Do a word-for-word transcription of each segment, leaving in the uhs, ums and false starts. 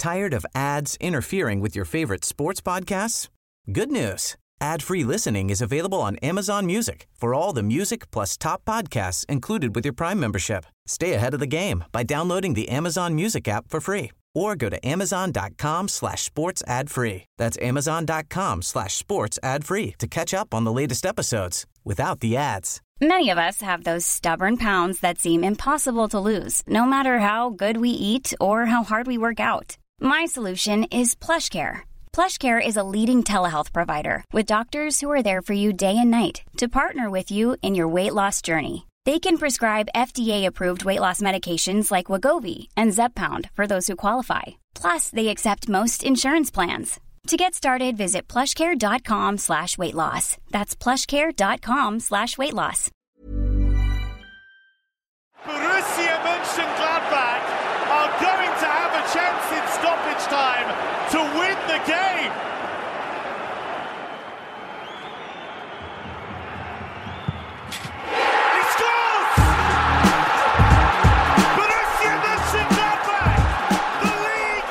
Tired of ads interfering with your favorite sports podcasts? Good news. Ad-free listening is available on Amazon Music for all the music plus top podcasts included with your Prime membership. Stay ahead of the game by downloading the Amazon Music app for free or go to amazon.com slash sports ad free. That's amazon.com slash sports ad free to catch up on the latest episodes without the ads. Many of us have those stubborn pounds that seem impossible to lose, no matter how good we eat or how hard we work out. My solution is PlushCare. PlushCare is a leading telehealth provider with doctors who are there for you day and night to partner with you in your weight loss journey. They can prescribe F D A-approved weight loss medications like Wegovy and Zepbound for those who qualify. Plus, they accept most insurance plans. To get started, visit plushcare.com slash weight loss. That's plushcare.com slash weight loss. Borussia Mönchengladbach are going to have a chance in stoppage time to win the game. He scores! Borussia Mönchengladbach, the league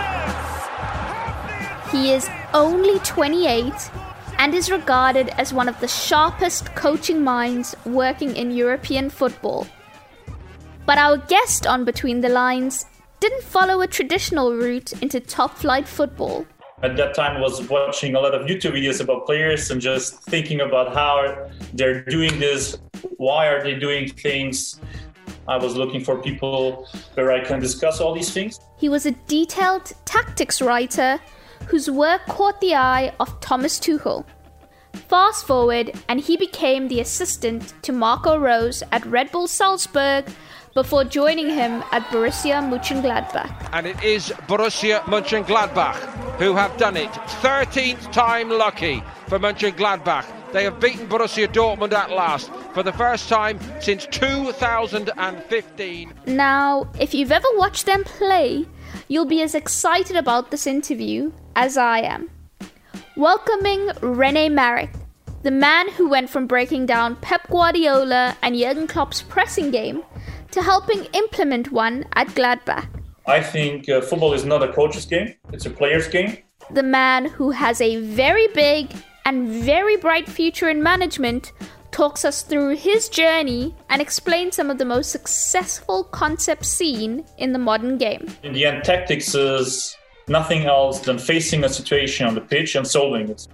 leaders. He is only twenty-eight and is regarded as one of the sharpest coaching minds working in European football. But our guest on Between the Lines didn't follow a traditional route into top-flight football. At that time, I was watching a lot of YouTube videos about players and just thinking about how they're doing this, why are they doing things. I was looking for people where I can discuss all these things. He was a detailed tactics writer whose work caught the eye of Thomas Tuchel. Fast forward, and he became the assistant to Marco Rose at Red Bull Salzburg before joining him at Borussia Mönchengladbach. And it is Borussia Mönchengladbach who have done it. thirteenth time lucky for Mönchengladbach. They have beaten Borussia Dortmund at last for the first time since two thousand fifteen. Now, if you've ever watched them play, you'll be as excited about this interview as I am. Welcoming René Maric, the man who went from breaking down Pep Guardiola and Jurgen Klopp's pressing game to helping implement one at Gladbach. I think uh, football is not a coach's game, it's a player's game. The man who has a very big and very bright future in management talks us through his journey and explains some of the most successful concepts seen in the modern game. In the end, tactics is nothing else than facing a situation on the pitch and solving it.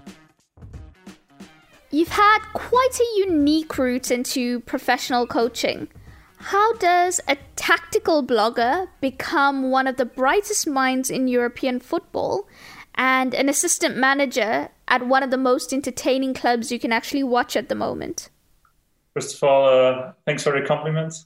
You've had quite a unique route into professional coaching. How does a tactical blogger become one of the brightest minds in European football and an assistant manager at one of the most entertaining clubs you can actually watch at the moment? First of all, uh, thanks for the compliments.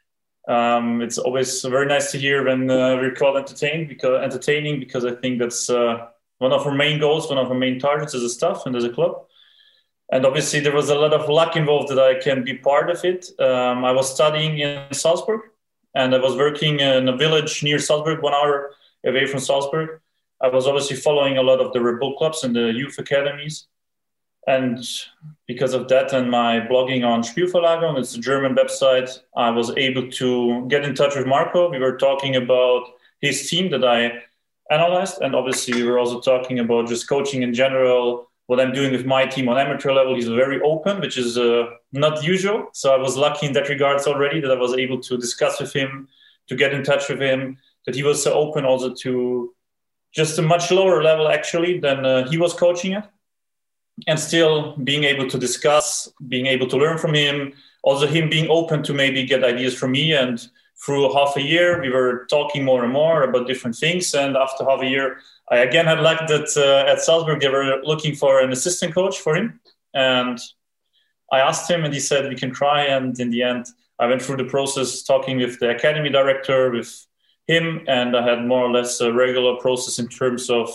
Um, it's always very nice to hear when uh, we're called entertain, because, entertaining because I think that's uh, one of our main goals, one of our main targets as a staff and as a club. And obviously there was a lot of luck involved that I can be part of it. Um, I was studying in Salzburg and I was working in a village near Salzburg, one hour away from Salzburg. I was obviously following a lot of the Red Bull clubs and the youth academies. And because of that and my blogging on Spielverlagerung, it's a German website, I was able to get in touch with Marco. We were talking about his team that I analyzed. And obviously we were also talking about just coaching in general, what I'm doing with my team on amateur level. He's very open, which is uh, not usual. So I was lucky in that regards already that I was able to discuss with him, to get in touch with him, that he was so open also to just a much lower level actually than uh, he was coaching at. And still being able to discuss, being able to learn from him, also him being open to maybe get ideas from me. And through half a year, we were talking more and more about different things. And after half a year, I again had luck that uh, at Salzburg, they were looking for an assistant coach for him. And I asked him and he said, we can try. And in the end, I went through the process talking with the academy director, with him. And I had more or less a regular process in terms of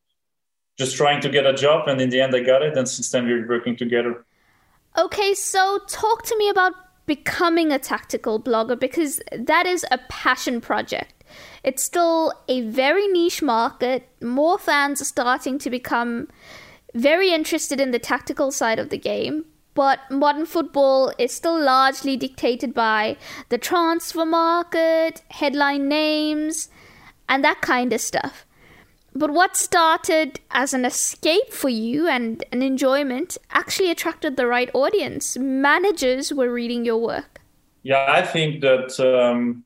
just trying to get a job. And in the end, I got it. And since then, we're working together. Okay, so talk to me about becoming a tactical blogger, because that is a passion project. It's still a very niche market. More fans are starting to become very interested in the tactical side of the game. But modern football is still largely dictated by the transfer market, headline names, and that kind of stuff. But what started as an escape for you and an enjoyment actually attracted the right audience. Managers were reading your work. Yeah, I think that um,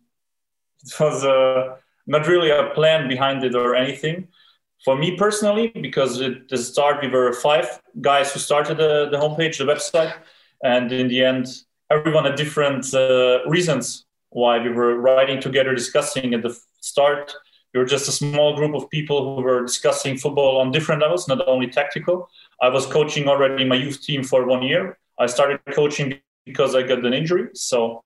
it was uh, not really a plan behind it or anything. For me personally, because at the start we were five guys who started the, the homepage, the website, and in the end, everyone had different uh, reasons why we were writing together, discussing at the start. We were just a small group of people who were discussing football on different levels, not only tactical. I was coaching already my youth team for one year. I started coaching because I got an injury. So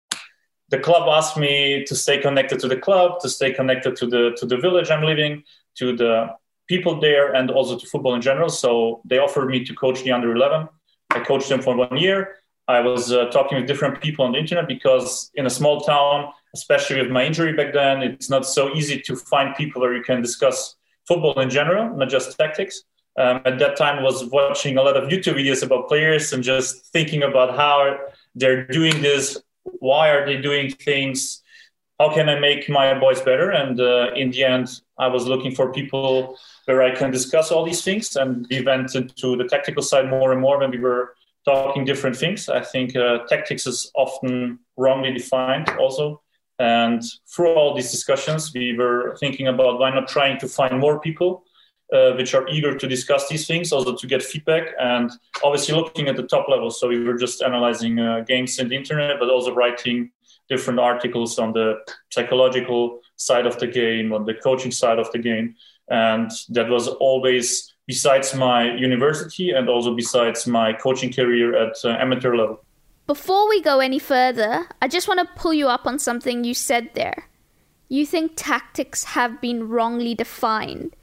the club asked me to stay connected to the club, to stay connected to the to the village I'm living, to the people there, and also to football in general. So they offered me to coach the under eleven. I coached them for one year. I was uh, talking with different people on the internet because in a small town, especially with my injury back then, it's not so easy to find people where you can discuss football in general, not just tactics. Um, at that time, I was watching a lot of YouTube videos about players and just thinking about how they're doing this, why are they doing things, how can I make my boys better? And uh, in the end, I was looking for people where I can discuss all these things. And we went into the tactical side more and more when we were talking different things. I think uh, tactics is often wrongly defined also. And through all these discussions, we were thinking about why not trying to find more people uh, which are eager to discuss these things, also to get feedback, and obviously looking at the top level. So we were just analyzing uh, games in the internet, but also writing different articles on the psychological side of the game, on the coaching side of the game. And that was always besides my university and also besides my coaching career at uh, amateur level. Before we go any further, I just want to pull you up on something you said there. You think tactics have been wrongly defined.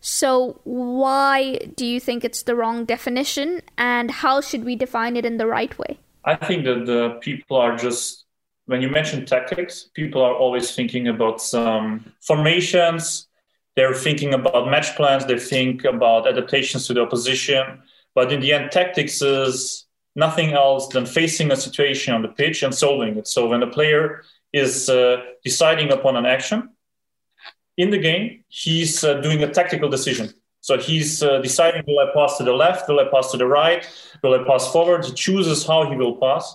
So why do you think it's the wrong definition, and how should we define it in the right way? I think that the people are just, when you mention tactics, people are always thinking about some formations. They're thinking about match plans. They think about adaptations to the opposition. But in the end, tactics is nothing else than facing a situation on the pitch and solving it. So when a player is uh, deciding upon an action in the game, he's uh, doing a tactical decision. So he's uh, deciding, will I pass to the left? Will I pass to the right? Will I pass forward? He chooses how he will pass.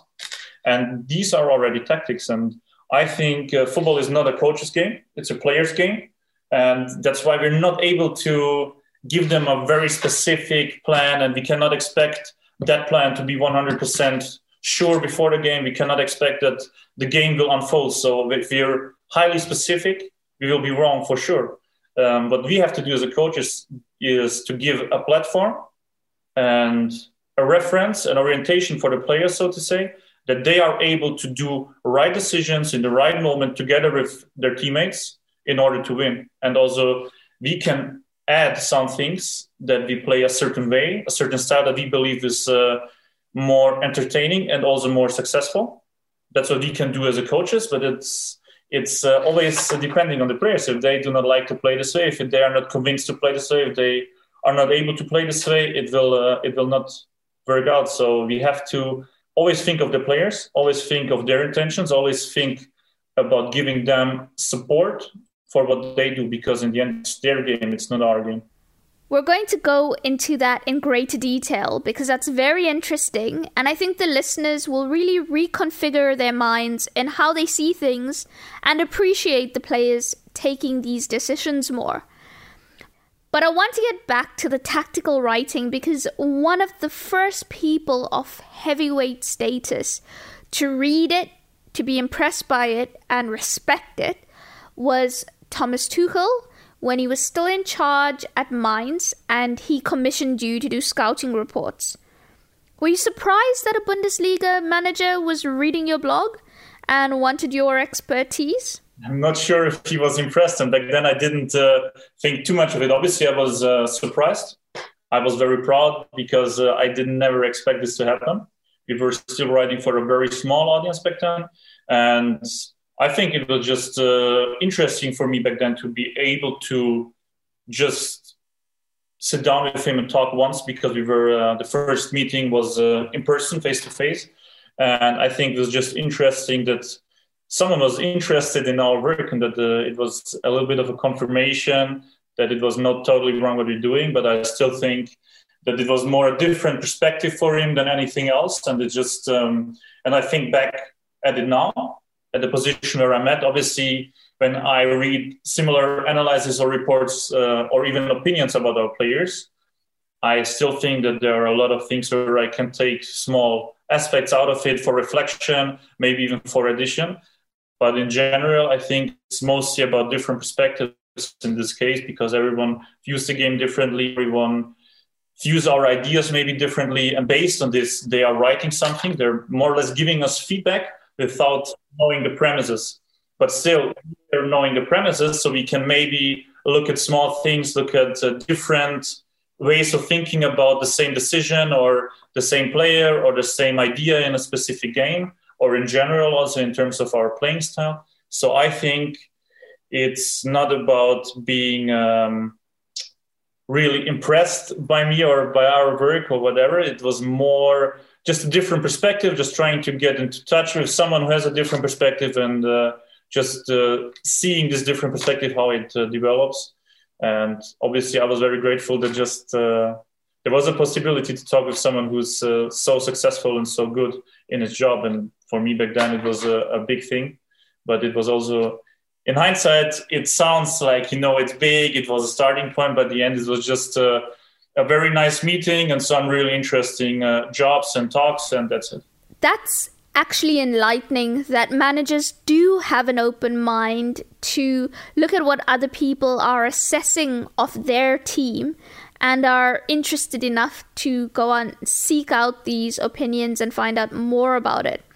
And these are already tactics. And I think uh, football is not a coach's game. It's a player's game. And that's why we're not able to give them a very specific plan, and we cannot expect that plan to be one hundred percent sure before the game. We cannot expect that the game will unfold. So if we're highly specific, we will be wrong for sure. Um, what we have to do as a coach is, is to give a platform and a reference, an orientation for the players, so to say, that they are able to do right decisions in the right moment together with their teammates in order to win. And also we can add some things that we play a certain way, a certain style that we believe is uh, more entertaining and also more successful. That's what we can do as a coaches, but it's it's uh, always depending on the players. If they do not like to play this way, if they are not convinced to play this way, if they are not able to play this way, it will uh, it will not work out. So we have to always think of the players, always think of their intentions, always think about giving them support for what they do, because in the end, it's their game, it's not our game. We're going to go into that in greater detail because that's very interesting, and I think the listeners will really reconfigure their minds in how they see things and appreciate the players taking these decisions more. But I want to get back to the tactical writing because one of the first people of heavyweight status to read it, to be impressed by it, and respect it was Thomas Tuchel when he was still in charge at Mainz, and he commissioned you to do scouting reports. Were you surprised that a Bundesliga manager was reading your blog and wanted your expertise? I'm not sure if he was impressed, and back then I didn't uh, think too much of it. Obviously, I was uh, surprised. I was very proud because uh, I didn't never expect this to happen. We were still writing for a very small audience back then, and I think it was just uh, interesting for me back then to be able to just sit down with him and talk once, because we were uh, the first meeting was uh, in person, face to face, and I think it was just interesting that someone was interested in our work and that uh, it was a little bit of a confirmation that it was not totally wrong what we're doing, but I still think that it was more a different perspective for him than anything else. And it just, um, and I think back at it now, at the position where I'm at, obviously, when I read similar analysis or reports uh, or even opinions about our players, I still think that there are a lot of things where I can take small aspects out of it for reflection, maybe even for addition. But in general, I think it's mostly about different perspectives in this case, because everyone views the game differently, everyone views our ideas maybe differently. And based on this, they are writing something. They're more or less giving us feedback without knowing the premises. But still, they're knowing the premises, so we can maybe look at small things, look at uh, different ways of thinking about the same decision or the same player or the same idea in a specific game, or in general also in terms of our playing style. So I think it's not about being um, really impressed by me or by our work or whatever. It was more just a different perspective, just trying to get into touch with someone who has a different perspective and uh, just uh, seeing this different perspective, how it uh, develops. And obviously, I was very grateful that just uh, there was a possibility to talk with someone who's uh, so successful and so good in his job. And for me back then, it was a, a big thing. But it was also, in hindsight, it sounds like, you know, it's big. It was a starting point, but at the end, it was just uh, a very nice meeting and some really interesting uh, jobs and talks, and that's it. That's actually enlightening that managers do have an open mind to look at what other people are assessing of their team and are interested enough to go on seek out these opinions and find out more about it.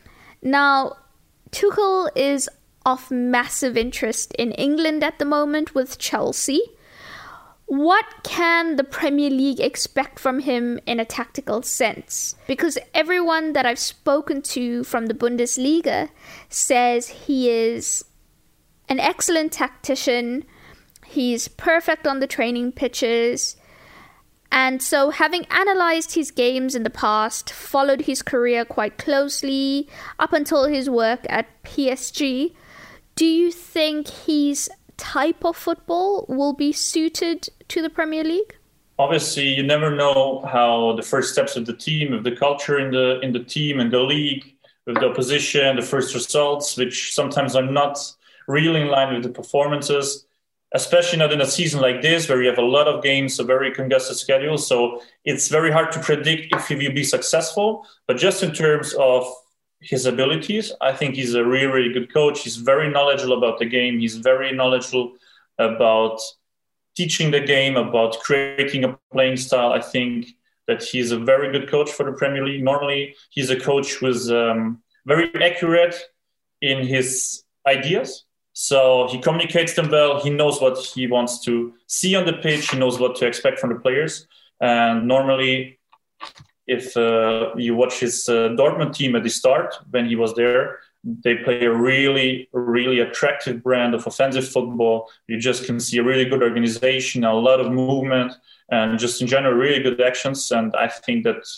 Now, Tuchel is of massive interest in England at the moment with Chelsea. What can the Premier League expect from him in a tactical sense? Because everyone that I've spoken to from the Bundesliga says he is an excellent tactician, he's perfect on the training pitches, and so having analysed his games in the past, followed his career quite closely up until his work at P S G, do you think he's type of football will be suited to the Premier League? Obviously, you never know how the first steps of the team, of the culture in the in the team and the league, with the opposition, the first results, which sometimes are not really in line with the performances, especially not in a season like this where you have a lot of games, a very congested schedule. So it's very hard to predict if he will be successful. But just in terms of his abilities, I think he's a really, really good coach. He's very knowledgeable about the game. He's very knowledgeable about teaching the game, about creating a playing style. I think that he's a very good coach for the Premier League. Normally, he's a coach who's um, very accurate in his ideas. So he communicates them well. He knows what he wants to see on the pitch. He knows what to expect from the players. And normally, if uh, you watch his uh, Dortmund team at the start, when he was there, they play a really, really attractive brand of offensive football. You just can see a really good organization, a lot of movement, and just in general, really good actions. And I think that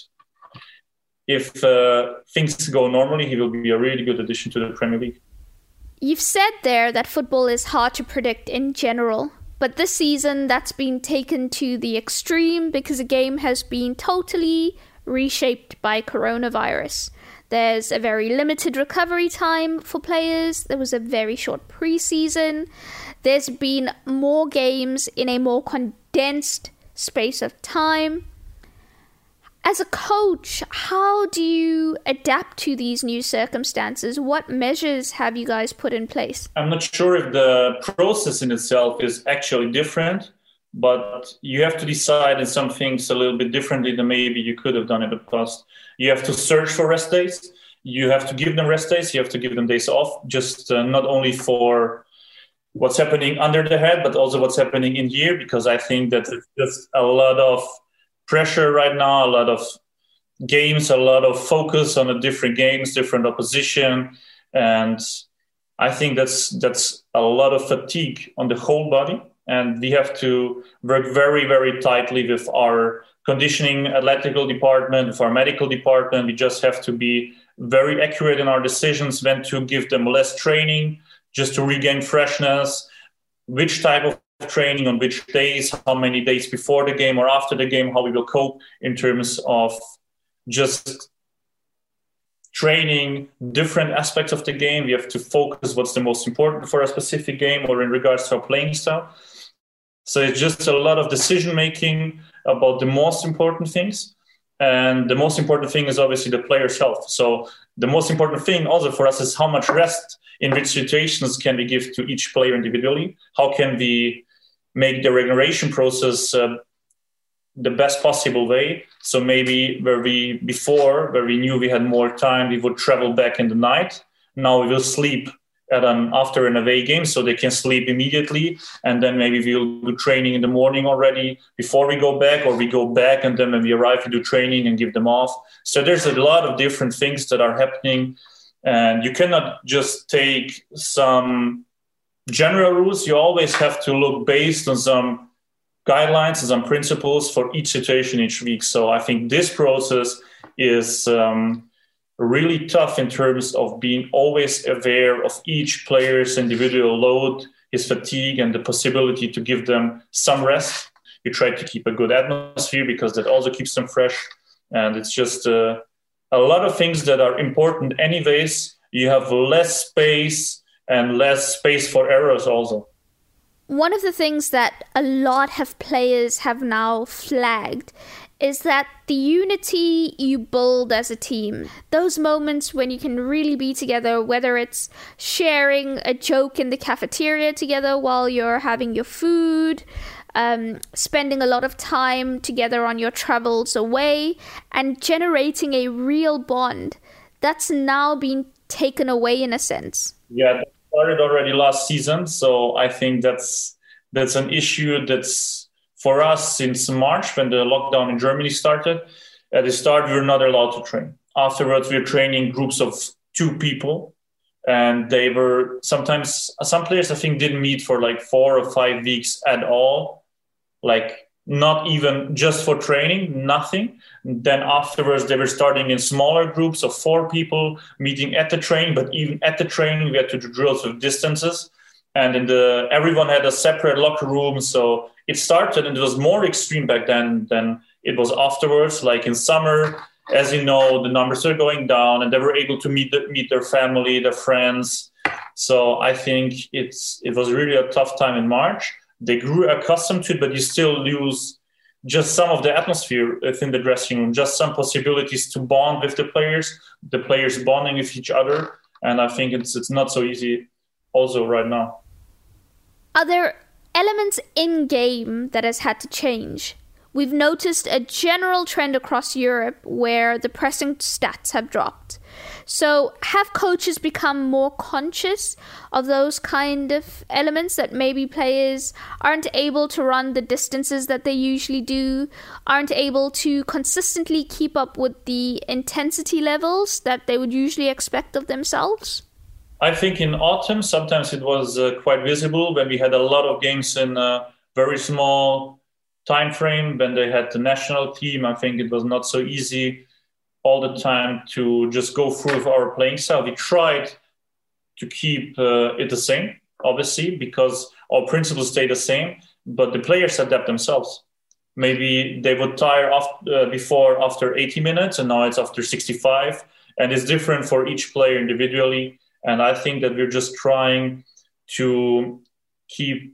if uh, things go normally, he will be a really good addition to the Premier League. You've said there that football is hard to predict in general. But this season, that's been taken to the extreme because the game has been totally reshaped by coronavirus. There's a very limited recovery time for players. There was a very short preseason. There's been more games in a more condensed space of time. As a coach, how do you adapt to these new circumstances? What measures have you guys put in place? I'm not sure if the process in itself is actually different, but you have to decide in some things a little bit differently than maybe you could have done in the past. You have to search for rest days. You have to give them rest days. You have to give them days off, just uh, not only for what's happening under the head, but also what's happening in here, because I think that it's just a lot of pressure right now, a lot of games, a lot of focus on the different games, different opposition. And I think that's that's a lot of fatigue on the whole body. And we have to work very, very tightly with our conditioning, athletical department, with our medical department. We just have to be very accurate in our decisions when to give them less training just to regain freshness, which type of training on which days, how many days before the game or after the game, how we will cope in terms of just training different aspects of the game. We have to focus what's the most important for a specific game or in regards to our playing style. So it's just a lot of decision making about the most important things. And the most important thing is obviously the player's health. So the most important thing also for us is how much rest in which situations can we give to each player individually? How can we make the regeneration process uh, the best possible way? So maybe where we before, where we knew we had more time, we would travel back in the night. Now we will sleep at an after an away game, so they can sleep immediately, and then maybe we'll do training in the morning already before we go back, or we go back and then when we arrive we do training and give them off. So there's a lot of different things that are happening, and you cannot just take some general rules. You always have to look based on some guidelines and some principles for each situation each week. So I think this process is um, really tough in terms of being always aware of each player's individual load, his fatigue, and the possibility to give them some rest. You try to keep a good atmosphere because that also keeps them fresh. And it's just uh, a lot of things that are important anyways. You have less space and less space for errors also. One of the things that a lot of players have now flagged is that the unity you build as a team, those moments when you can really be together, whether it's sharing a joke in the cafeteria together while you're having your food, um, spending a lot of time together on your travels away, and generating a real bond, that's now been taken away in a sense. Yeah, that started already last season, so I think that's that's an issue that's for us since March, when the lockdown in Germany started. At the start, we were not allowed to train. Afterwards, we were training groups of two people. And they were sometimes, some players I think didn't meet for like four or five weeks at all. Like not even just for training, nothing. Then afterwards, they were starting in smaller groups of four people meeting at the training. But even at the training, we had to do drills with distances. And in the everyone had a separate locker room. So it started, and it was more extreme back then than it was afterwards. Like in summer, as you know, the numbers are going down, and they were able to meet the, meet their family, their friends. So I think it's it was really a tough time in March. They grew accustomed to it, but you still lose just some of the atmosphere within the dressing room, just some possibilities to bond with the players, the players bonding with each other. And I think it's it's not so easy also right now. Are there elements in-game that has had to change? We've noticed a general trend across Europe where the pressing stats have dropped. So have coaches become more conscious of those kind of elements, that maybe players aren't able to run the distances that they usually do, aren't able to consistently keep up with the intensity levels that they would usually expect of themselves? I think in autumn, sometimes it was uh, quite visible when we had a lot of games in a very small time frame. When they had the national team, I think it was not so easy all the time to just go through with our playing style. We tried to keep uh, it the same, obviously, because our principles stay the same, but the players adapt themselves. Maybe they would tire off, uh, before after eighty minutes, and now it's after sixty-five, and it's different for each player individually. And I think that we're just trying to keep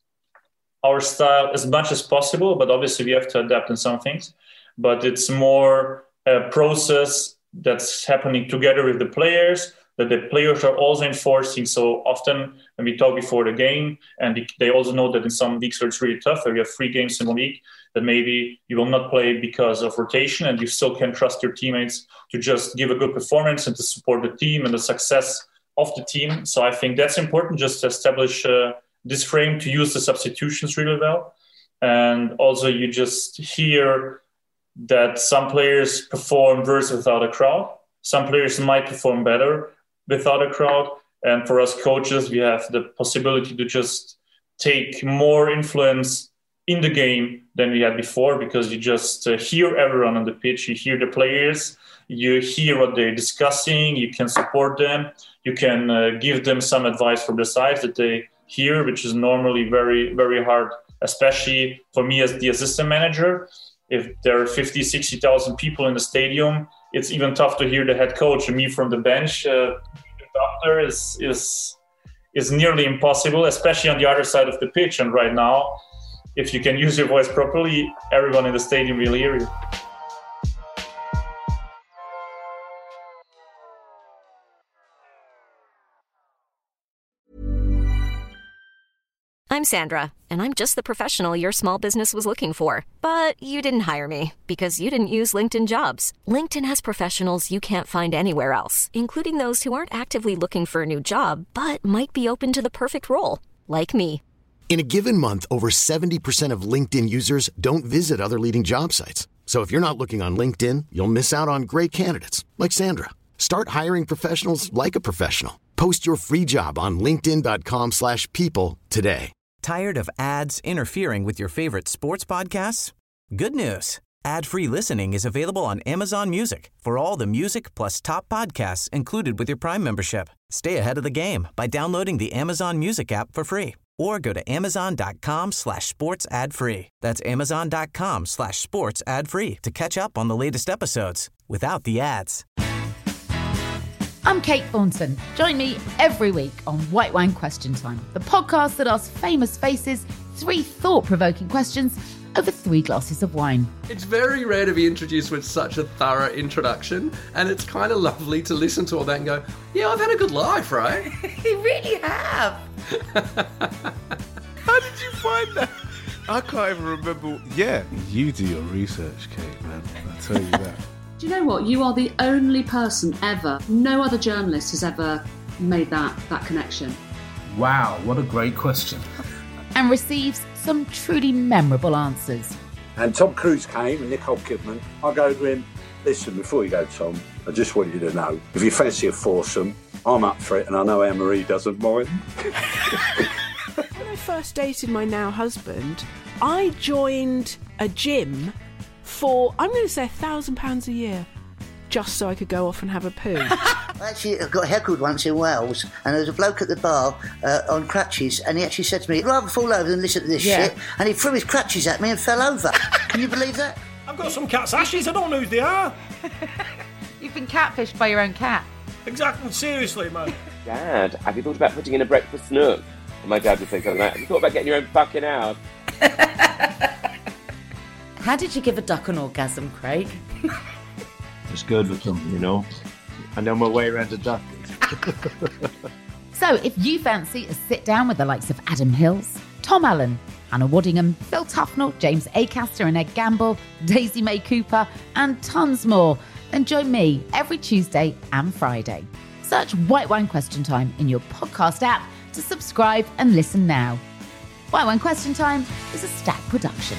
our style as much as possible, but obviously we have to adapt in some things. But it's more a process that's happening together with the players, that the players are also enforcing. So often when we talk before the game, and they also know that in some weeks where it's really tough, where we have three games in one week, that maybe you will not play because of rotation, and you still can trust your teammates to just give a good performance and to support the team and the success of the team. So I think that's important, just to establish uh, this frame, to use the substitutions really well. And also you just hear that some players perform worse without a crowd. Some players might perform better without a crowd. And for us coaches, we have the possibility to just take more influence in the game than we had before, because you just uh, hear everyone on the pitch, you hear the players, you hear what they're discussing, you can support them, you can uh, give them some advice from the sides that they hear, which is normally very, very hard, especially for me as the assistant manager. If there are fifty, sixty thousand people in the stadium, it's even tough to hear the head coach and me from the bench. Uh, the doctor is, is, is nearly impossible, especially on the other side of the pitch. And right now, if you can use your voice properly, everyone in the stadium will hear you. I'm Sandra, and I'm just the professional your small business was looking for. But you didn't hire me because you didn't use LinkedIn Jobs. LinkedIn has professionals you can't find anywhere else, including those who aren't actively looking for a new job, but might be open to the perfect role, like me. In a given month, over seventy percent of LinkedIn users don't visit other leading job sites. So if you're not looking on LinkedIn, you'll miss out on great candidates like Sandra. Start hiring professionals like a professional. Post your free job on linkedin dot com slash people today. Tired of ads interfering with your favorite sports podcasts? Good news. Ad-free listening is available on Amazon Music for all the music plus top podcasts included with your Prime membership. Stay ahead of the game by downloading the Amazon Music app for free or go to amazon.com slash sports ad free. That's amazon.com slash sports ad free to catch up on the latest episodes without the ads. I'm Kate Thornton. Join me every week on White Wine Question Time, the podcast that asks famous faces three thought-provoking questions over three glasses of wine. It's very rare to be introduced with such a thorough introduction, and it's kind of lovely to listen to all that and go, yeah, I've had a good life, right? You really have. How did you find that? I can't even remember. Yeah, you do your research, Kate, man. I'll tell you that. Do you know what? You are the only person ever, no other journalist has ever made that, that connection. Wow, what a great question. And receives some truly memorable answers. And Tom Cruise came and Nicole Kidman. I go to him, listen, before you go, Tom, I just want you to know, if you fancy a foursome, I'm up for it, and I know Anne-Marie doesn't mind. When I first dated my now husband, I joined a gym for, I'm going to say, a thousand pounds a year, just so I could go off and have a poo. Actually, I got heckled once in Wales, and there was a bloke at the bar uh, on crutches, and he actually said to me, I'd rather fall over than listen to this Yeah. shit, and he threw his crutches at me and fell over. Can you believe that? I've got some cat's ashes, I don't know who they are. You've been catfished by your own cat. Exactly, seriously, man. Dad, have you thought about putting in a breakfast nook? And my dad would say something like, have you thought about getting your own fucking house? How did you give a duck an orgasm, Craig? Just good with them, you know. I know my way around a duck. So if you fancy a sit down with the likes of Adam Hills, Tom Allen, Hannah Waddingham, Phil Tufnell, James Acaster and Ed Gamble, Daisy May Cooper, and tons more, then join me every Tuesday and Friday. Search White Wine Question Time in your podcast app to subscribe and listen now. White Wine Question Time is a Stack production.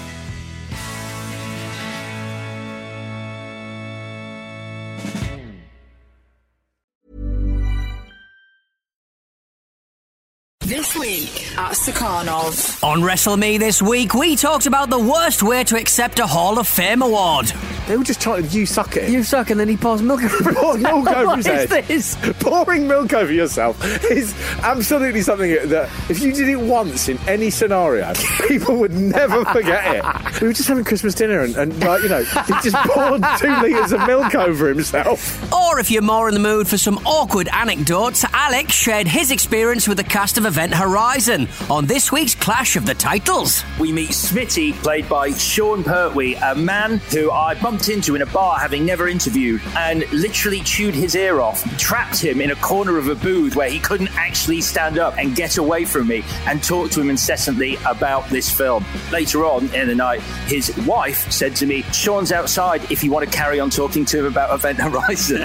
This week at Stakhanov. On WrestleMe this week, we talked about the worst way to accept a Hall of Fame award. They were just trying to, you suck it. You suck, and then he pours milk over Pouring milk over his head. What is this? Pouring milk over yourself is absolutely something that, if you did it once in any scenario, people would never forget it. We were just having Christmas dinner, and, and like, you know, he just poured two litres of milk over himself. Or if you're more in the mood for some awkward anecdotes, Alex shared his experience with the cast of Event Horizon on this week's Clash of the Titles. We meet Smitty, played by Sean Pertwee, a man who I bumped into in a bar having never interviewed, and literally chewed his ear off, trapped him in a corner of a booth where he couldn't actually stand up and get away from me, and talk to him incessantly about this film. Later on in the night, his wife said to me, Sean's outside if you want to carry on talking to him about Event Horizon.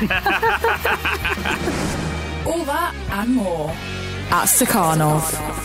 All that and more at Stakhanov.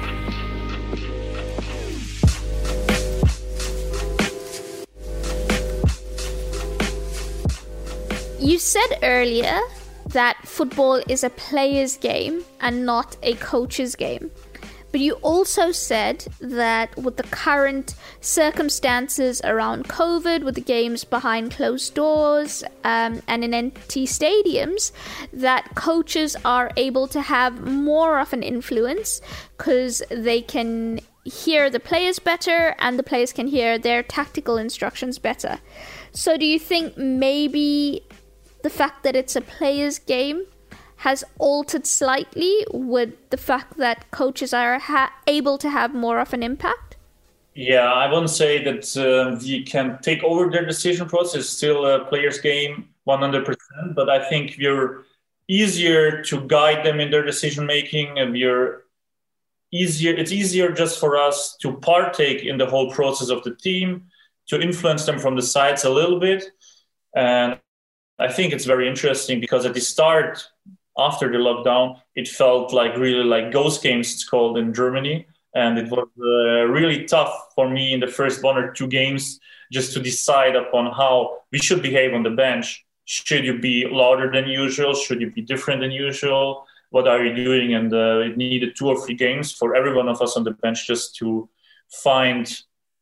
You said earlier that football is a player's game and not a coach's game. But you also said that with the current circumstances around COVID, with the games behind closed doors um, and in empty stadiums, that coaches are able to have more of an influence because they can hear the players better and the players can hear their tactical instructions better. So do you think maybe the fact that it's a players' game has altered slightly with the fact that coaches are ha- able to have more of an impact? Yeah, I wouldn't say that uh, we can take over their decision process. It's still a player's game, one hundred percent. But I think we're easier to guide them in their decision making, and we're easier. It's easier just for us to partake in the whole process of the team, to influence them from the sides a little bit. And I think it's very interesting because at the start, after the lockdown, it felt like really like ghost games, it's called in Germany. And it was uh, really tough for me in the first one or two games just to decide upon how we should behave on the bench. Should you be louder than usual? Should you be different than usual? What are you doing? And uh, it needed two or three games for every one of us on the bench just to find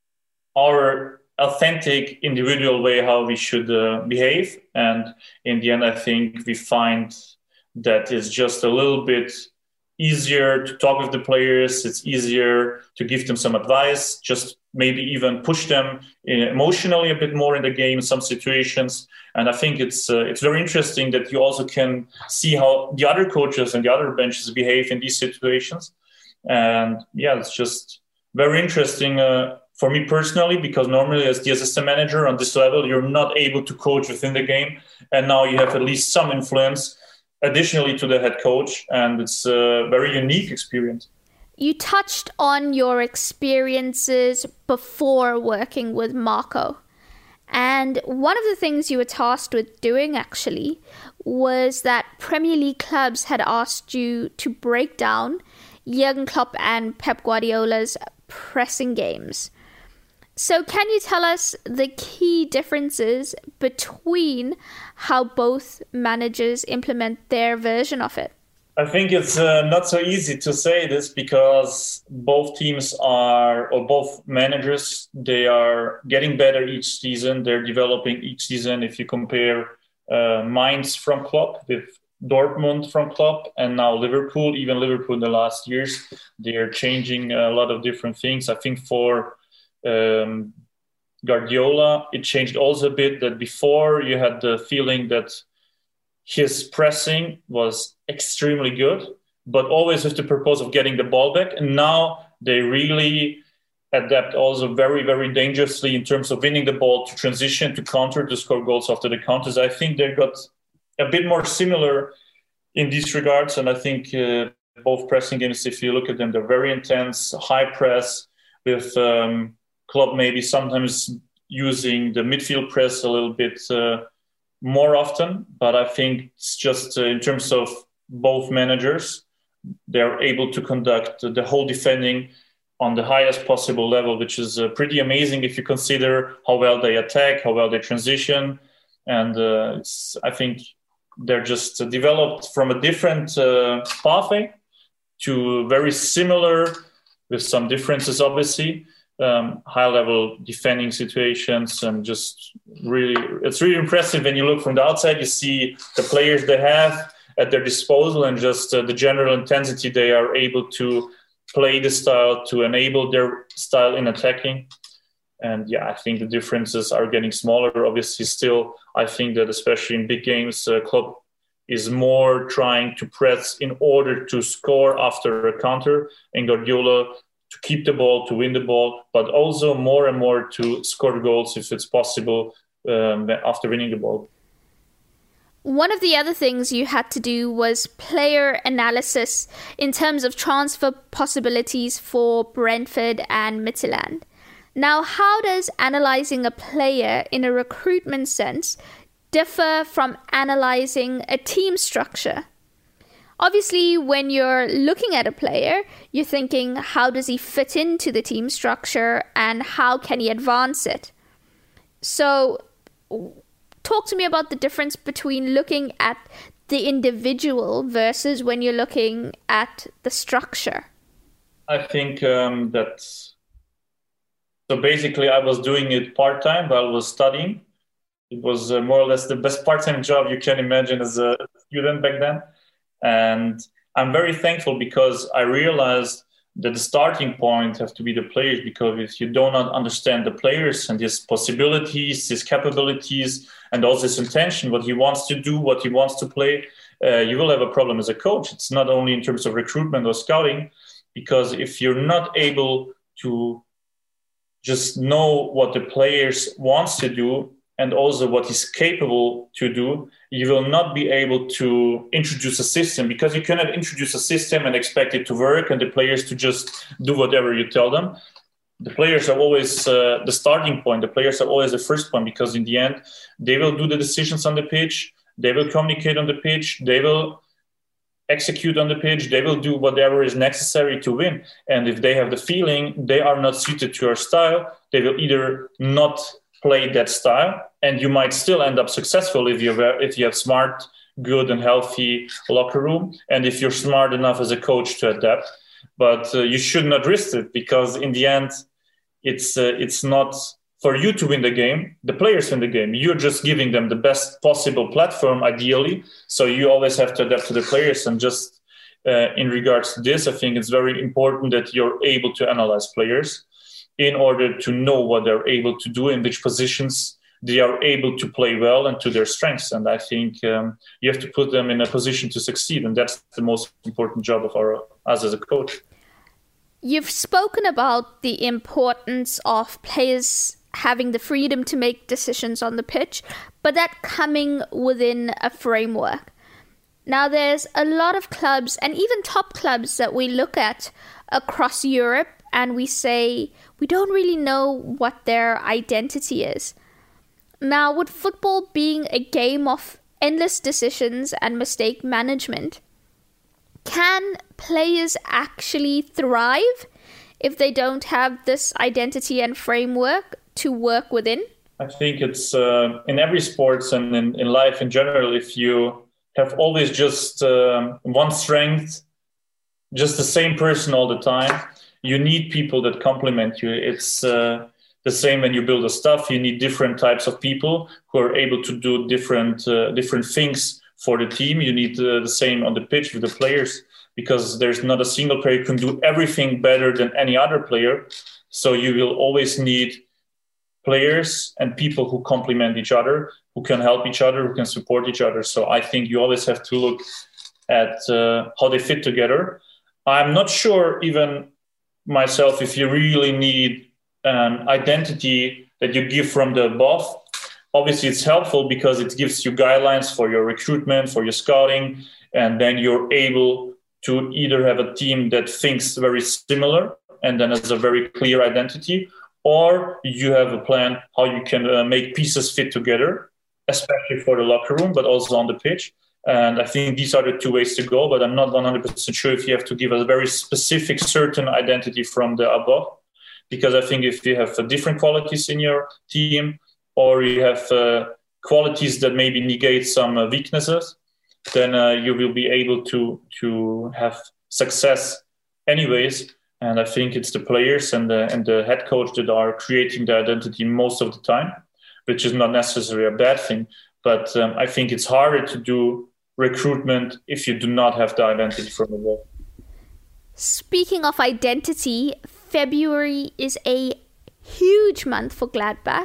our authentic individual way how we should uh, behave. And in the end, I think we find that it's just a little bit easier to talk with the players. It's easier to give them some advice, just maybe even push them emotionally a bit more in the game in some situations. And I think it's uh, it's very interesting that you also can see how the other coaches and the other benches behave in these situations. And yeah, it's just very interesting uh, for me personally, because normally as the assistant manager on this level, you're not able to coach within the game. And now you have at least some influence additionally to the head coach, and it's a very unique experience. You touched on your experiences before working with Marco. And one of the things you were tasked with doing, actually, was that Premier League clubs had asked you to break down Jurgen Klopp and Pep Guardiola's pressing games. So can you tell us the key differences between how both managers implement their version of it? I think it's uh, not so easy to say this because both teams are, or both managers, they are getting better each season. They're developing each season. If you compare uh, Mainz from Klopp with Dortmund from Klopp and now Liverpool, even Liverpool in the last years, they are changing a lot of different things. I think for Um, Guardiola, it changed also a bit, that before you had the feeling that his pressing was extremely good, but always with the purpose of getting the ball back. And now they really adapt also very, very dangerously in terms of winning the ball, to transition, to counter, to score goals after the counters. I think they got a bit more similar in these regards. And I think uh, both pressing games, if you look at them, they're very intense, high press with um, Klopp maybe sometimes using the midfield press a little bit uh, more often. But I think it's just uh, in terms of both managers, they're able to conduct the whole defending on the highest possible level, which is uh, pretty amazing if you consider how well they attack, how well they transition. And uh, it's, I think they're just uh, developed from a different uh, pathway to very similar, with some differences, obviously. Um, high-level defending situations, and just really, it's really impressive when you look from the outside. You see the players they have at their disposal, and just uh, the general intensity they are able to play the style, to enable their style in attacking. And yeah, I think the differences are getting smaller. Obviously, still, I think that especially in big games, uh, Klopp is more trying to press in order to score after a counter, and Guardiola to keep the ball, to win the ball, but also more and more to score goals if it's possible um, after winning the ball. One of the other things you had to do was player analysis in terms of transfer possibilities for Brentford and Midtjylland. Now, how does analysing a player in a recruitment sense differ from analysing a team structure? Obviously, when you're looking at a player, you're thinking, how does he fit into the team structure and how can he advance it? So talk to me about the difference between looking at the individual versus when you're looking at the structure. I think um, that, so basically I was doing it part-time while I was studying. It was uh, more or less the best part-time job you can imagine as a student back then. And I'm very thankful because I realized that the starting point have to be the players, because if you do not understand the players and his possibilities, his capabilities, and also his intention, what he wants to do, what he wants to play, uh, you will have a problem as a coach. It's not only in terms of recruitment or scouting, because if you're not able to just know what the players wants to do and also what he's capable to do, you will not be able to introduce a system, because you cannot introduce a system and expect it to work and the players to just do whatever you tell them. The players are always uh, the starting point. The players are always the first point, because in the end, they will do the decisions on the pitch. They will communicate on the pitch. They will execute on the pitch. They will do whatever is necessary to win. And if they have the feeling they are not suited to your style, they will either not play that style, and you might still end up successful if you have, if you have smart, good and healthy locker room, and if you're smart enough as a coach to adapt. But uh, you should not risk it, because in the end, it's uh, it's not for you to win the game. The players win the game. You're just giving them the best possible platform, ideally. So you always have to adapt to the players. And just uh, in regards to this, I think it's very important that you're able to analyze players in order to know what they're able to do, in which positions they are able to play well and to their strengths. And I think um, you have to put them in a position to succeed. And that's the most important job of our, us as a coach. You've spoken about the importance of players having the freedom to make decisions on the pitch, but that coming within a framework. Now, there's a lot of clubs, and even top clubs, that we look at across Europe, and we say we don't really know what their identity is. Now, with football being a game of endless decisions and mistake management, can players actually thrive if they don't have this identity and framework to work within? I think it's uh, in every sports and in, in life in general, if you have always just uh, one strength, just the same person all the time, you need people that complement you. It's uh, the same when you build a stuff. You need different types of people who are able to do different uh, different things for the team. You need uh, the same on the pitch with the players, because there's not a single player who can do everything better than any other player. So you will always need players and people who complement each other, who can help each other, who can support each other. So I think you always have to look at uh, how they fit together. I'm not sure even myself if you really need an identity that you give from the above. Obviously, it's helpful because it gives you guidelines for your recruitment, for your scouting, and then you're able to either have a team that thinks very similar and then has a very clear identity, or you have a plan how you can uh, make pieces fit together, especially for the locker room, but also on the pitch. And I think these are the two ways to go, but I'm not one hundred percent sure if you have to give a very specific, certain identity from the above, because I think if you have uh, different qualities in your team, or you have uh, qualities that maybe negate some uh, weaknesses, then uh, you will be able to to have success anyways. And I think it's the players and the, and the head coach that are creating the identity most of the time, which is not necessarily a bad thing. But um, I think it's harder to do recruitment if you do not have the identity from above. Speaking of identity, February is a huge month for Gladbach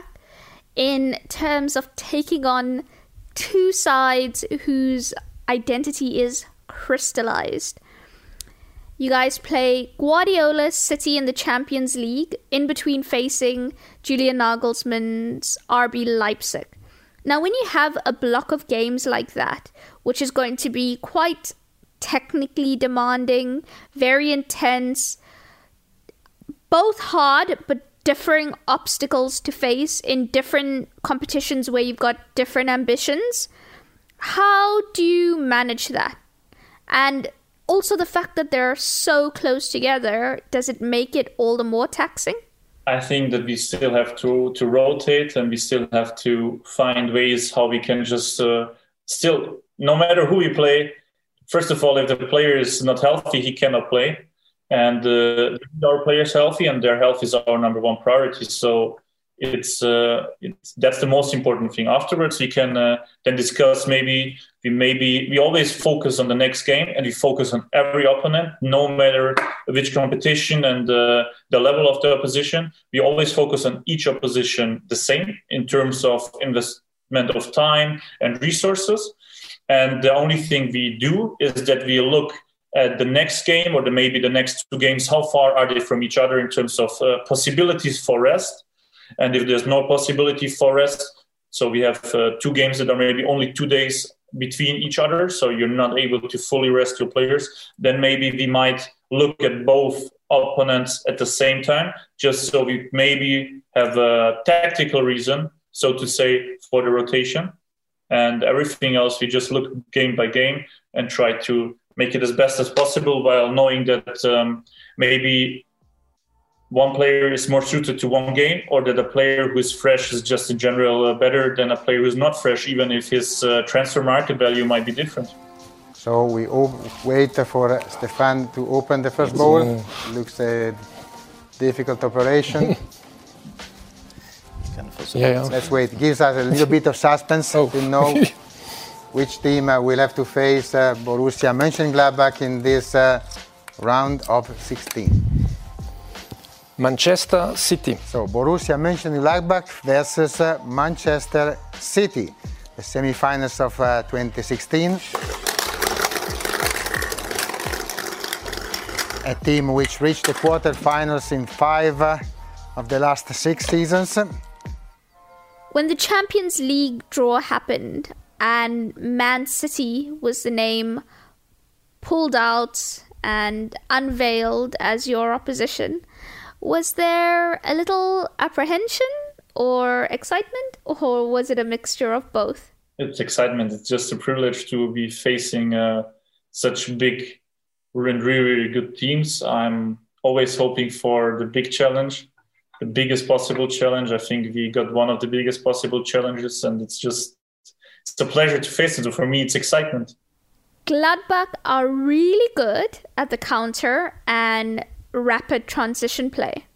in terms of taking on two sides whose identity is crystallized. You guys play Guardiola's City in the Champions League, in between facing Julian Nagelsmann's R B Leipzig. Now, when you have a block of games like that, which is going to be quite technically demanding, very intense, both hard but differing obstacles to face in different competitions where you've got different ambitions, how do you manage that? And also the fact that they're so close together, does it make it all the more taxing? I think that we still have to, to rotate, and we still have to find ways how we can just uh, still, no matter who we play, first of all, if the player is not healthy, he cannot play. and uh, our players healthy, and their health is our number one priority. So it's, uh, it's that's the most important thing. Afterwards, we can uh, then discuss. Maybe we maybe we always focus on the next game, and we focus on every opponent, no matter which competition and uh, the level of the opposition. We always focus on each opposition the same in terms of investment of time and resources. And the only thing we do is that we look at the next game or the, maybe the next two games. How far are they from each other in terms of uh, possibilities for rest? And if there's no possibility for rest, so we have uh, two games that are maybe only two days between each other, so you're not able to fully rest your players, then maybe we might look at both opponents at the same time, just so we maybe have a tactical reason, so to say, for the rotation. And everything else, we just look game by game and try to make it as best as possible, while knowing that um, maybe one player is more suited to one game, or that a player who is fresh is just in general uh, better than a player who is not fresh, even if his uh, transfer market value might be different. So we op- wait for Stefan to open the first ball. Mm. Looks a difficult operation. yeah, yeah. Let's wait. It gives us a little bit of suspense oh. to know which team uh, will have to face uh, Borussia Mönchengladbach in this uh, round of sixteen. Manchester City. So Borussia Mönchengladbach versus uh, Manchester City, the semi-finals of uh, twenty sixteen. A team which reached the quarterfinals in five uh, of the last six seasons. When the Champions League draw happened and Man City was the name pulled out and unveiled as your opposition, was there a little apprehension or excitement, or was it a mixture of both? It's excitement. It's just a privilege to be facing uh, such big and really, really good teams. I'm always hoping for the big challenge, the biggest possible challenge. I think we got one of the biggest possible challenges, and it's just it's a pleasure to face it. For me, it's excitement. Gladbach are really good at the counter and rapid transition play.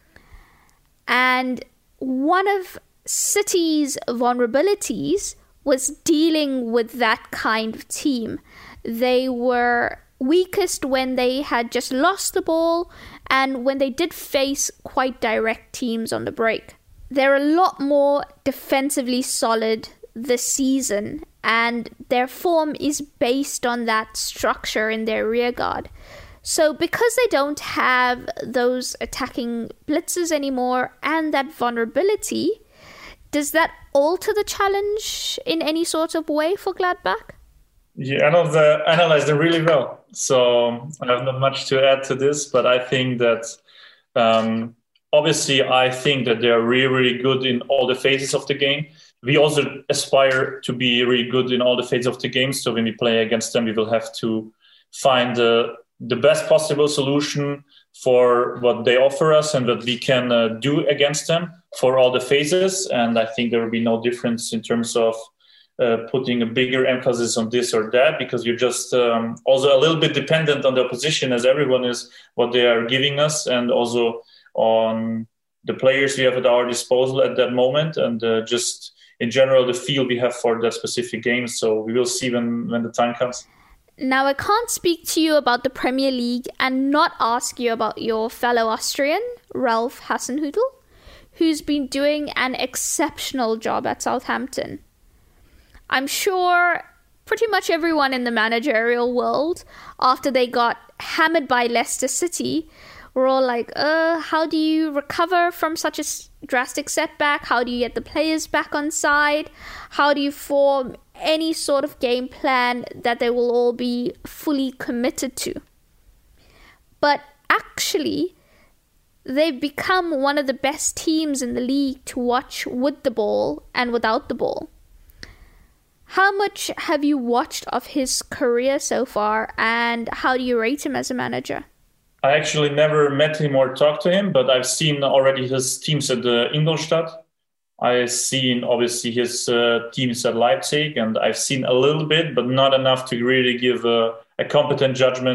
And one of City's vulnerabilities was dealing with that kind of team. They were weakest when they had just lost the ball and when they did face quite direct teams on the break. They're a lot more defensively solid this season, and their form is based on that structure in their rearguard. So because they don't have those attacking blitzes anymore and that vulnerability, does that alter the challenge in any sort of way for Gladbach? You analyzed, uh, analyzed them really well. So I have not much to add to this, but I think that um, obviously I think that they are really, really good in all the phases of the game. We also aspire to be really good in all the phases of the game. So when we play against them, we will have to find the uh, the best possible solution for what they offer us and what we can uh, do against them for all the phases. And I think there will be no difference in terms of uh, putting a bigger emphasis on this or that, because you're just um, also a little bit dependent on the opposition, as everyone is, what they are giving us, and also on the players we have at our disposal at that moment, and uh, just in general the feel we have for that specific game. So we will see when, when the time comes. Now, I can't speak to you about the Premier League and not ask you about your fellow Austrian, Ralf Hasenhüttl, who's been doing an exceptional job at Southampton. I'm sure pretty much everyone in the managerial world, after they got hammered by Leicester City, were all like, uh, how do you recover from such a drastic setback? How do you get the players back on side? How do you form any sort of game plan that they will all be fully committed to? But actually, they've become one of the best teams in the league to watch with the ball and without the ball. How much have you watched of his career so far, and how do you rate him as a manager? I actually never met him or talked to him, but I've seen already his teams at the Ingolstadt. I've seen, obviously, his uh, teams at Leipzig, and I've seen a little bit, but not enough to really give a, a competent judgment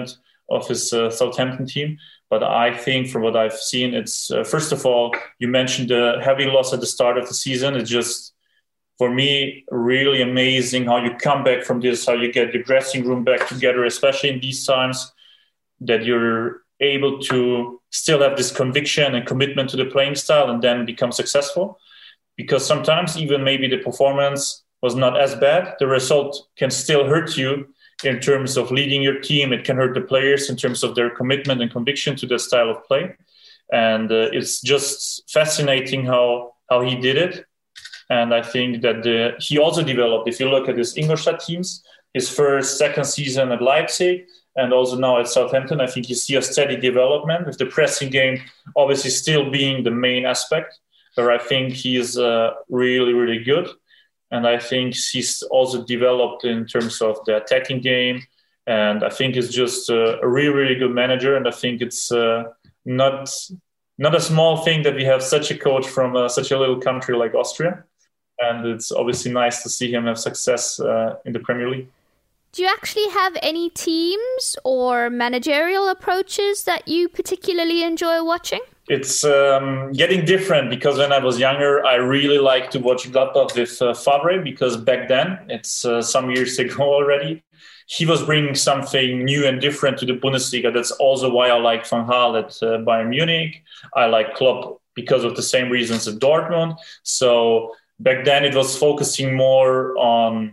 of his uh, Southampton team. But I think from what I've seen, it's uh, first of all, you mentioned the heavy loss at the start of the season. It's just, for me, really amazing how you come back from this, how you get your dressing room back together, especially in these times, that you're able to still have this conviction and commitment to the playing style and then become successful. Because sometimes even maybe the performance was not as bad, the result can still hurt you in terms of leading your team. It can hurt the players in terms of their commitment and conviction to the style of play. And uh, it's just fascinating how how he did it. And I think that the, he also developed, if you look at his Ingolstadt teams, his first, second season at Leipzig, and also now at Southampton, I think you see a steady development with the pressing game obviously still being the main aspect, where I think he is uh, really, really good. And I think he's also developed in terms of the attacking game. And I think he's just a, a really, really good manager. And I think it's uh, not not a small thing that we have such a coach from uh, such a little country like Austria. And it's obviously nice to see him have success uh, in the Premier League. Do you actually have any teams or managerial approaches that you particularly enjoy watching? It's um, getting different because when I was younger, I really liked to watch Gladbach with uh, Favre because back then, it's uh, some years ago already, he was bringing something new and different to the Bundesliga. That's also why I like Van Gaal at uh, Bayern Munich. I like Klopp because of the same reasons at Dortmund. So back then it was focusing more on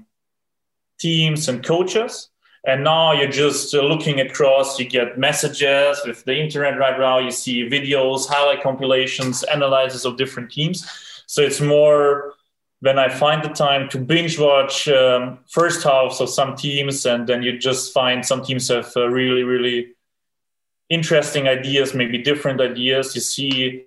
teams and coaches. And now you're just uh, looking across, you get messages with the internet right now, you see videos, highlight compilations, analysis of different teams. So it's more when I find the time to binge watch um, first halves of some teams, and then you just find some teams have uh, really, really interesting ideas, maybe different ideas. You see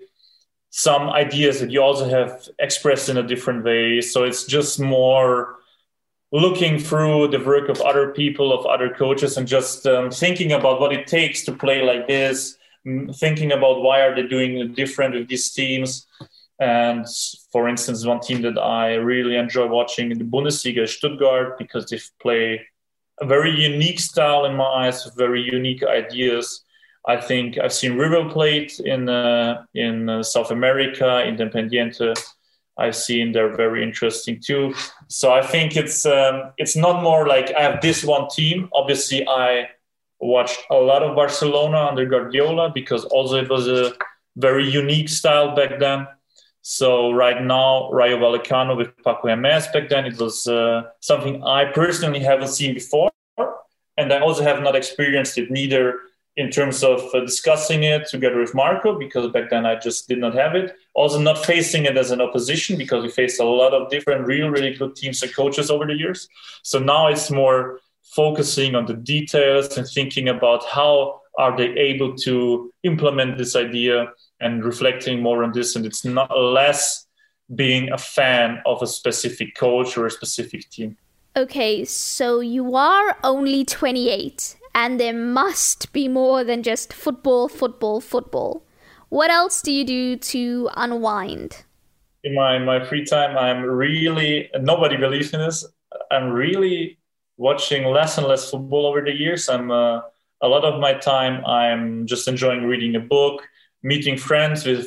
some ideas that you also have expressed in a different way. So it's just more looking through the work of other people, of other coaches, and just um, thinking about what it takes to play like this, thinking about why are they doing it different with these teams. And for instance, one team that I really enjoy watching in the Bundesliga is Stuttgart, because they play a very unique style in my eyes, with very unique ideas. I think I've seen River Plate in, uh, in uh, South America, Independiente. I've seen they're very interesting too. So I think it's um, it's not more like I have this one team. Obviously, I watched a lot of Barcelona under Guardiola because also it was a very unique style back then. So right now, Rayo Vallecano with Paco Hermes back then, it was uh, something I personally haven't seen before. And I also have not experienced it neither in terms of uh, discussing it together with Marco, because back then I just did not have it. Also not facing it as an opposition, because we faced a lot of different, really, really good teams and coaches over the years. So now it's more focusing on the details and thinking about how are they able to implement this idea and reflecting more on this. And it's not less being a fan of a specific coach or a specific team. Okay, so you are only twenty-eight. And there must be more than just football, football, football. What else do you do to unwind? In my, my free time, I'm really, nobody believes in this, I'm really watching less and less football over the years. I'm uh, a lot of my time, I'm just enjoying reading a book, meeting friends, which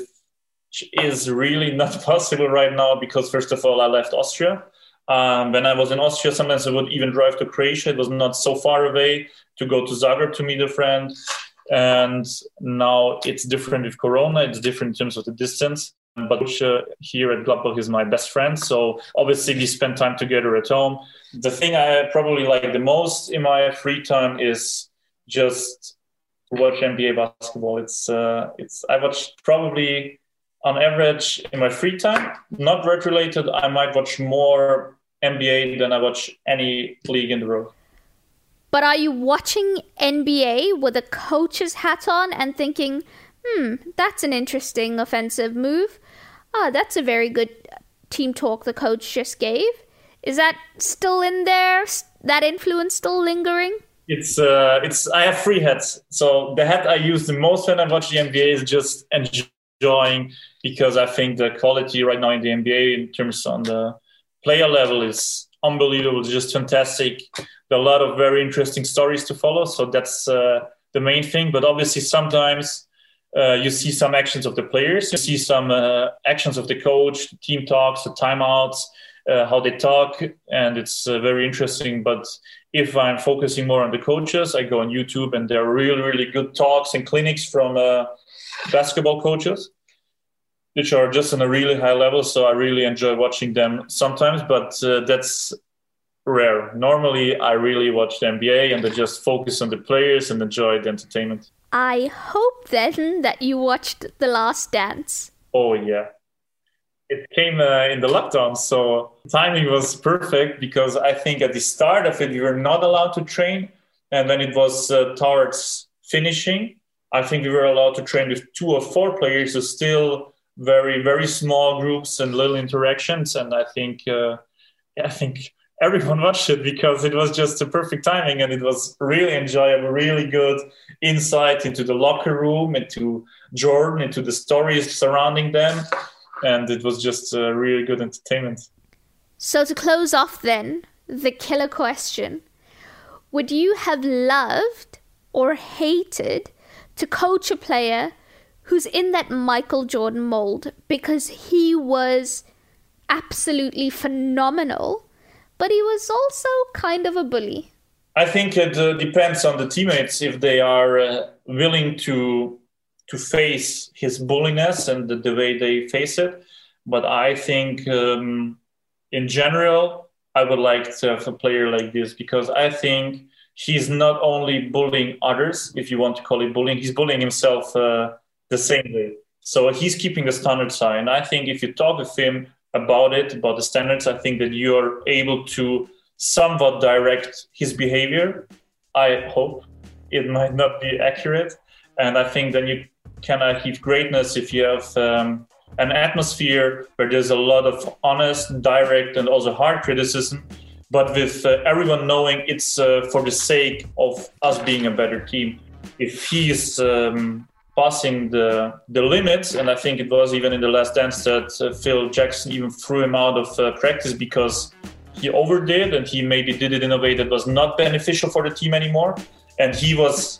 is really not possible right now because, first of all, I left Austria. Um, when I was in Austria, sometimes I would even drive to Croatia. It was not so far away to go to Zagreb to meet a friend. And now it's different with Corona. It's different in terms of the distance. But uh, here at Gladbach is my best friend. So obviously we spend time together at home. The thing I probably like the most in my free time is just to watch N B A basketball. It's uh, it's I watch probably on average in my free time, not work related, I might watch more N B A than I watch any league in the world. But are you watching N B A with a coach's hat on and thinking, hmm, that's an interesting offensive move? Oh, that's a very good team talk the coach just gave. Is that still in there? That influence still lingering? It's uh, it's. I have three hats. So the hat I use the most when I watch the N B A is just enjoying, because I think the quality right now in the N B A in terms on the player level is unbelievable. It's just fantastic. There are a lot of very interesting stories to follow. So that's uh, the main thing. But obviously sometimes uh, you see some actions of the players, you see some uh, actions of the coach, the team talks, the timeouts, uh, how they talk, and it's uh, very interesting. But if I'm focusing more on the coaches, I go on YouTube, and there are really, really good talks and clinics from uh, basketball coaches, which are just on a really high level. So I really enjoy watching them sometimes, but uh, that's rare. Normally, I really watch the N B A and I just focus on the players and enjoy the entertainment. I hope then that you watched The Last Dance. Oh, yeah. It came uh, in the lockdown, so timing was perfect because I think at the start of it, we were not allowed to train. And when it was uh, towards finishing, I think we were allowed to train with two or four players, so still very, very small groups and little interactions. And I think, uh, I think everyone watched it because it was just the perfect timing, and it was really enjoyable, really good insight into the locker room, into Jordan, into the stories surrounding them. And it was just uh, really good entertainment. So to close off then, the killer question. Would you have loved or hated to coach a player who's in that Michael Jordan mold because he was absolutely phenomenal, but he was also kind of a bully? I think it uh, depends on the teammates if they are uh, willing to to face his bulliness and the, the way they face it. But I think um, in general, I would like to have a player like this because I think he's not only bullying others, if you want to call it bullying, he's bullying himself uh, the same way. So he's keeping the standards high. And I think if you talk with him about it, about the standards, I think that you are able to somewhat direct his behavior. I hope it might not be accurate. And I think then you can achieve greatness if you have um, an atmosphere where there's a lot of honest, direct, and also hard criticism, but with uh, everyone knowing it's uh, for the sake of us being a better team. If he's um, passing the the limits, and I think it was even in The Last Dance that uh, Phil Jackson even threw him out of uh, practice because he overdid and he maybe did it in a way that was not beneficial for the team anymore. And he was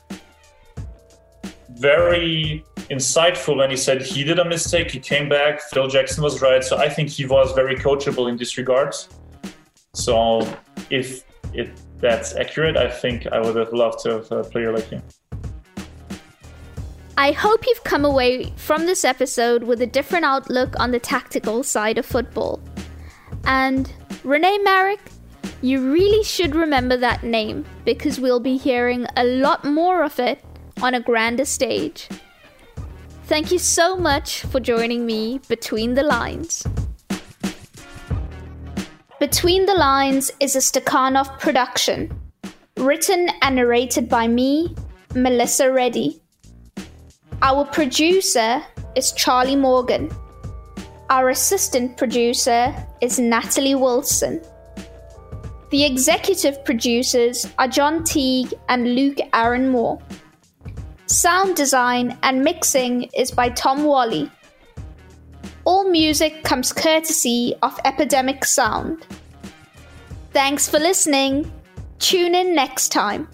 very insightful when he said he did a mistake, he came back, Phil Jackson was right. So I think he was very coachable in this regards. So if if that's accurate, I think I would have loved to have a player like him. I hope you've come away from this episode with a different outlook on the tactical side of football. And Rene Marek, you really should remember that name because we'll be hearing a lot more of it on a grander stage. Thank you so much for joining me Between the Lines. Between the Lines is a Stakhanov production, written and narrated by me, Melissa Reddy. Our producer is Charlie Morgan. Our assistant producer is Natalie Wilson. The executive producers are John Teague and Luke Aaron Moore. Sound design and mixing is by Tom Wally. All music comes courtesy of Epidemic Sound. Thanks for listening. Tune in next time.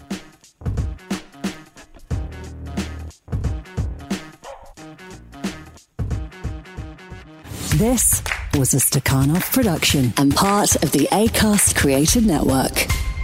This was a Stakhanov production and part of the Acast Creative Network.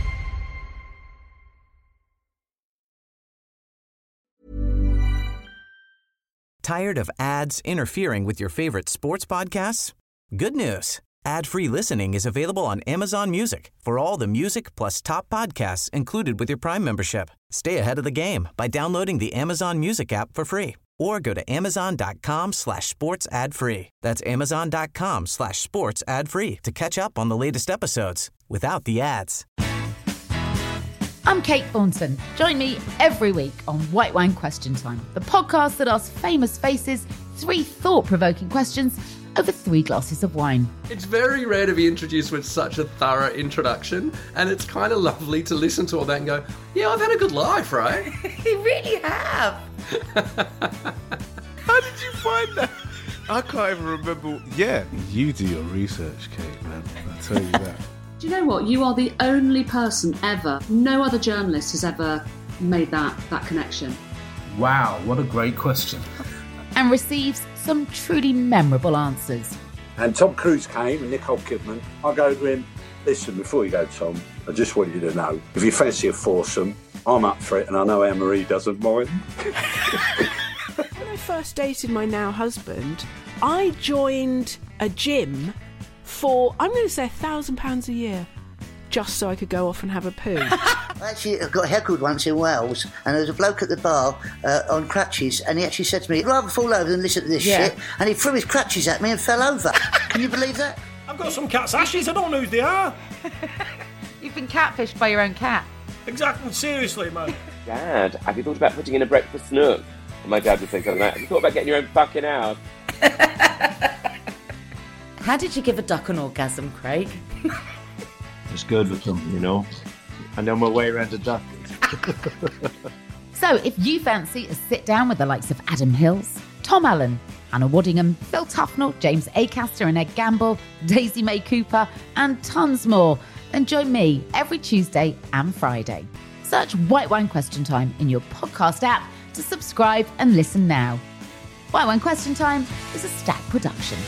Tired of ads interfering with your favorite sports podcasts? Good news. Ad-free listening is available on Amazon Music for all the music plus top podcasts included with your Prime membership. Stay ahead of the game by downloading the Amazon Music app for free or go to amazon.com slash sports ad free. That's amazon.com slash sports ad free to catch up on the latest episodes without the ads. I'm Kate Thornton. Join me every week on White Wine Question Time, the podcast that asks famous faces three thought-provoking questions over three glasses of wine. It's very rare to be introduced with such a thorough introduction, and it's kind of lovely to listen to all that and go, yeah, I've had a good life, right? You really have. How did you find that? I can't even remember. Yeah, you do your research, Kate, man. I'll tell you that. Do you know what? You are the only person ever, no other journalist has ever made that that connection? Wow, what a great question. And receives some truly memorable answers. And Tom Cruise came and Nicole Kidman. I go to him, listen, before you go, Tom, I just want you to know, if you fancy a foursome, I'm up for it, and I know Anne-Marie doesn't mind. When I first dated my now husband, I joined a gym for, I'm going to say, a thousand pounds a year, just so I could go off and have a poo. I actually got heckled once in Wales, and there was a bloke at the bar uh, on crutches, and he actually said to me, I'd rather fall over than listen to this Yeah. shit, and he threw his crutches at me and fell over. Can you believe that? I've got some cat's ashes, I don't know who they are. You've been catfished by your own cat. Exactly, seriously, man. Dad, have you thought about putting in a breakfast nook? And my dad would say something like that. Have you thought about getting your own fucking house? How did you give a duck an orgasm, Craig? It's good with them, you know. I know my way around a duck. So if you fancy a sit down with the likes of Adam Hills, Tom Allen, Hannah Waddingham, Phil Tufnell, James Acaster and Ed Gamble, Daisy May Cooper, and tons more, then join me every Tuesday and Friday. Search White Wine Question Time in your podcast app to subscribe and listen now. White Wine Question Time is a Stack production.